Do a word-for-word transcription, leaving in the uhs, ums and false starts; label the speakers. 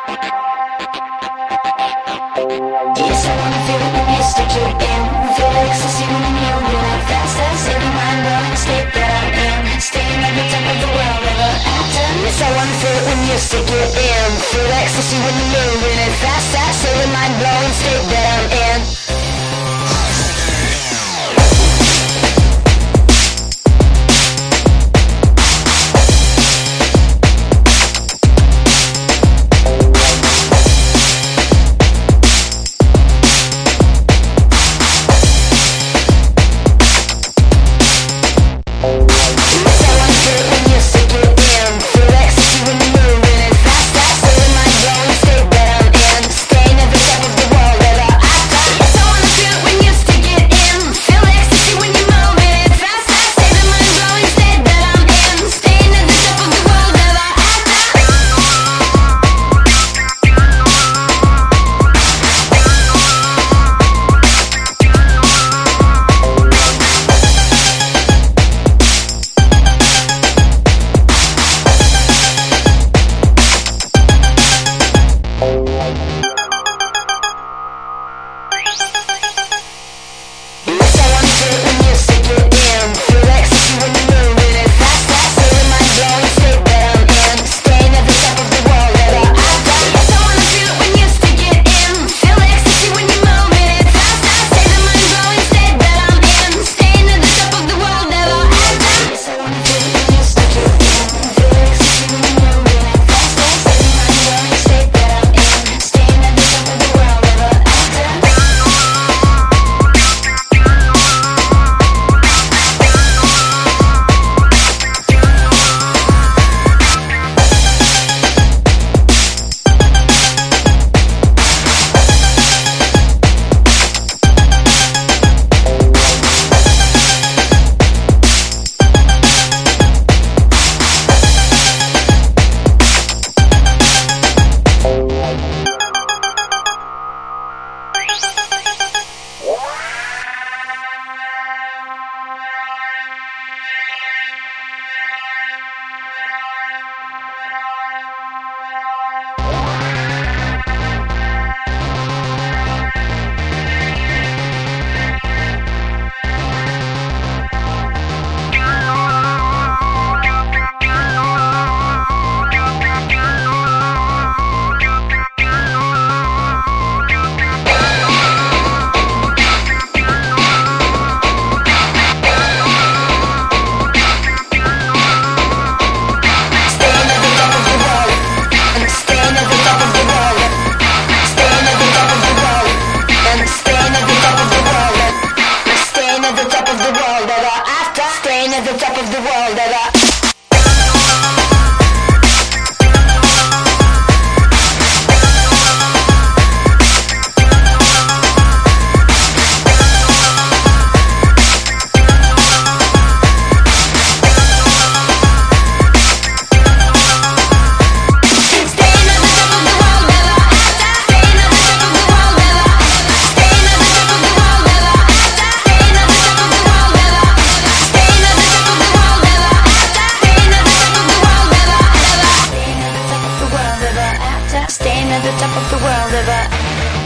Speaker 1: Yes, I wanna feel it when you stick it in. Feel ecstasy when I'm moving it fast as in a mind-blowing state that I'm in. Staying at the top of the world ever after. Yes, I wanna feel it when you stick it in. Feel ecstasy when you're moving it fast as in a mind-blowing state that I'm in. At the top of the world ever. Staying at the top of the world ever.